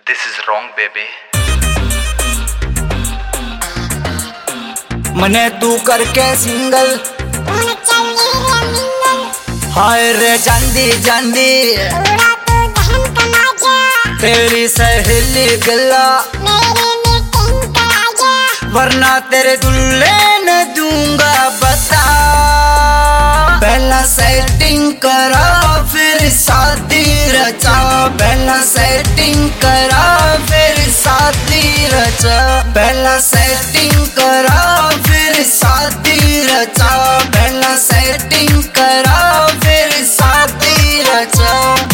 This is wrong, baby. मने तू करके सिंगल हाय रे जांदी जांदी तेरी सहेली गला वरना तेरे दुल्ले न दूंगा बता। पहला सेटिंग करा फिर शादी रचा, पहला सेटिंग करा फिर शादी रचा, पहला सेटिंग करा फिर शादी रचा, पहला सेटिंग करा फिर शादी रचा।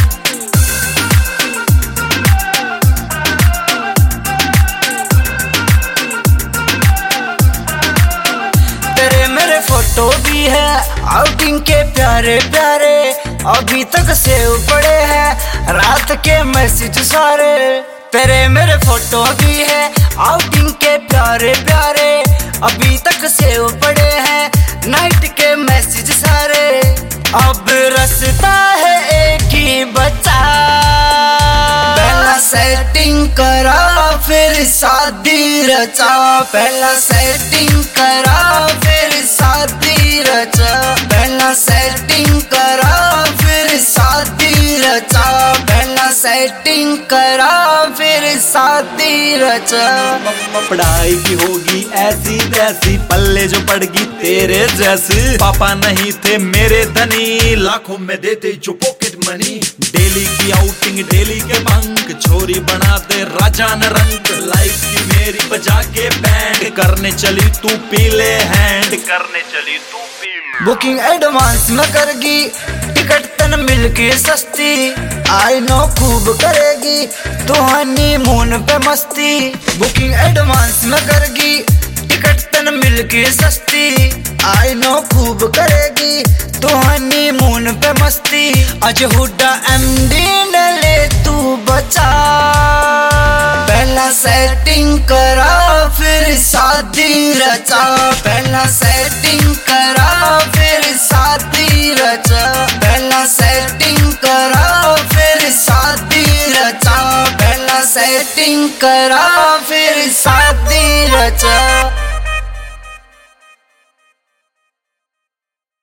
फोटो भी है आउटिंग के प्यारे प्यारे, अभी तक सेव पड़े हैं रात के मैसेज सारे। तेरे मेरे फोटो भी है आउटिंग के प्यारे प्यारे, अभी तक सेव पड़े हैं नाइट के मैसेज सारे। अब रास्ता है एक ही बचा, पहला सेटिंग करा फिर शादी रचा, पहला सेटिंग करा फिर शादी रचा, पहला सेटिंग करा फिर शादी रचा, पहला सेटिंग करा फिर शादी रचा। पढ़ाई की होगी ऐसी तैसी, पल्ले जो पड़गी तेरे जैसी। पापा नहीं थे मेरे धनी, लाखों में देते जो पॉकेट मनी। डेली की आउटिंग डेली के पंख, छोरी बनाते राजा न रंग। लाइफ की मेरी बजा के बैंड, करने चली तू पीले हैंड, करने चली तू पीले। बुकिंग एडवांस में करगी टिकट तन मिलके सस्ती, आई नो खूब करेगी तो हनीमून पे मस्ती। बुकिंग एडवांस में करगी टिकट तन मिलके सस्ती, आई नो खूब करेगी तो हनीमून पे मस्ती। आज हुड्डा एमडी न ले तू बचा, पहला सेटिंग करा फिर शादी रचा, पहला सेटिंग करा फिर शादी रचा, पहला सेटिंग करा फिर शादी रचा, पहला सेटिंग करा फिर शादी।